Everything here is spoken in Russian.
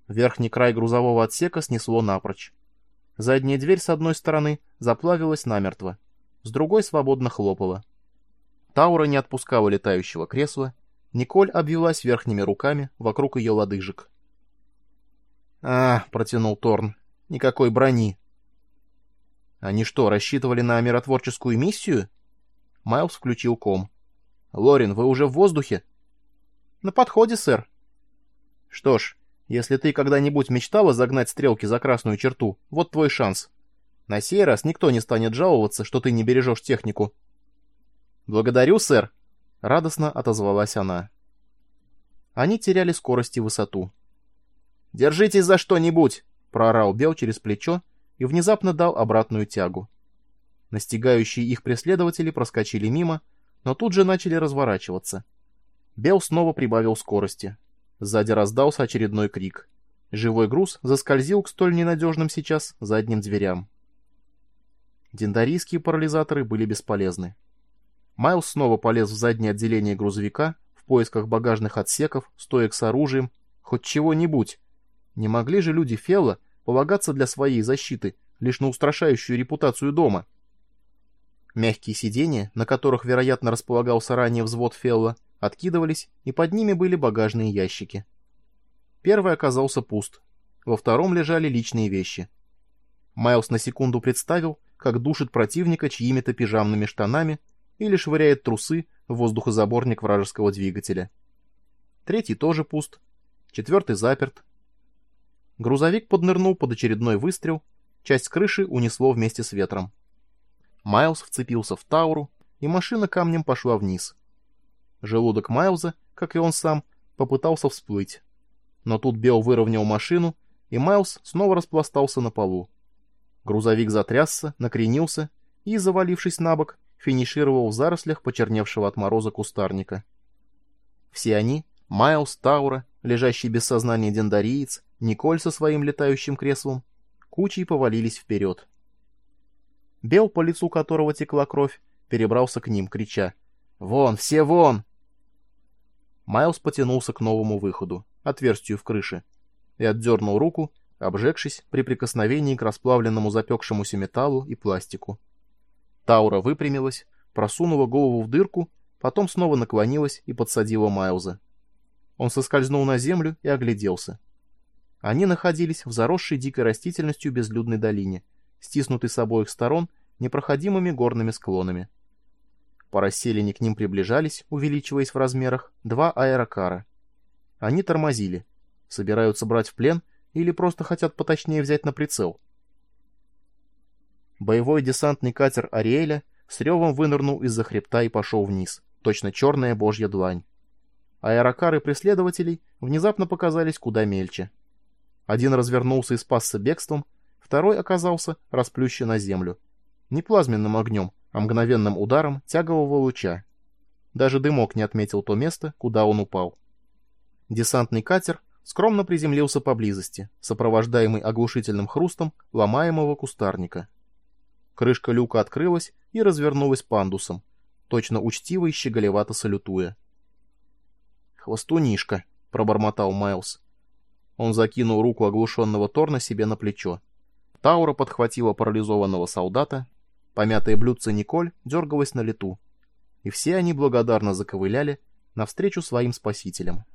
Верхний край грузового отсека снесло напрочь. Задняя дверь с одной стороны заплавилась намертво, с другой свободно хлопала. Таура не отпускала летающего кресла, Николь обвилась верхними руками вокруг ее лодыжек. Протянул Торн, — никакой брони. Они что, рассчитывали на миротворческую миссию? Майлз включил ком. Лорин, вы уже в воздухе? На подходе, сэр. Что ж, если ты когда-нибудь мечтала загнать стрелки за красную черту, вот твой шанс. На сей раз никто не станет жаловаться, что ты не бережешь технику. Благодарю, сэр, — радостно отозвалась она. Они теряли скорость и высоту. «Держитесь за что-нибудь!» — проорал Бел через плечо и внезапно дал обратную тягу. Настигающие их преследователи проскочили мимо, но тут же начали разворачиваться. Бел снова прибавил скорости. Сзади раздался очередной крик. Живой груз заскользил к столь ненадежным сейчас задним дверям. Дендарийские парализаторы были бесполезны. Майлз снова полез в заднее отделение грузовика в поисках багажных отсеков, стоек с оружием, хоть чего-нибудь. Не могли же люди Фелла полагаться для своей защиты лишь на устрашающую репутацию дома? Мягкие сиденья, на которых, вероятно, располагался ранее взвод Фелла, откидывались, и под ними были багажные ящики. Первый оказался пуст, во втором лежали личные вещи. Майлз на секунду представил, как душит противника чьими-то пижамными штанами или швыряет трусы в воздухозаборник вражеского двигателя. Третий тоже пуст, четвертый заперт. Грузовик поднырнул под очередной выстрел, часть крыши унесло вместе с ветром. Майлз вцепился в Тауру, и машина камнем пошла вниз. Желудок Майлза, как и он сам, попытался всплыть. Но тут Бел выровнял машину, и Майлз снова распластался на полу. Грузовик затрясся, накренился и, завалившись на бок, финишировал в зарослях почерневшего от мороза кустарника. Все они, Майлз, Таура, лежащий без сознания дендариец, Николь со своим летающим креслом, кучей повалились вперед. Бел, по лицу которого текла кровь, перебрался к ним, крича: «Вон, все вон!» Майлз потянулся к новому выходу, отверстию в крыше, и отдернул руку, обжегшись при прикосновении к расплавленному запекшемуся металлу и пластику. Таура выпрямилась, просунула голову в дырку, потом снова наклонилась и подсадила Майлза. Он соскользнул на землю и огляделся. Они находились в заросшей дикой растительностью безлюдной долине, стиснутой с обоих сторон непроходимыми горными склонами. По расселине к ним приближались, увеличиваясь в размерах, два аэрокара. Они тормозили, собираются брать в плен или просто хотят поточнее взять на прицел. Боевой десантный катер Ариэля с ревом вынырнул из-за хребта и пошел вниз, точно черная божья длань. Аэрокары преследователей внезапно показались куда мельче. Один развернулся и спасся бегством, второй оказался расплющен на землю. Не плазменным огнем, а мгновенным ударом тягового луча. Даже дымок не отметил то место, куда он упал. Десантный катер скромно приземлился поблизости, сопровождаемый оглушительным хрустом ломаемого кустарника. Крышка люка открылась и развернулась пандусом, точно учтиво и щеголевато салютуя. «Хвостунишка», — пробормотал Майлз. Он закинул руку оглушенного Торна себе на плечо. Таура подхватила парализованного солдата, помятое блюдце Николь дергалось на лету, и все они благодарно заковыляли навстречу своим спасителям.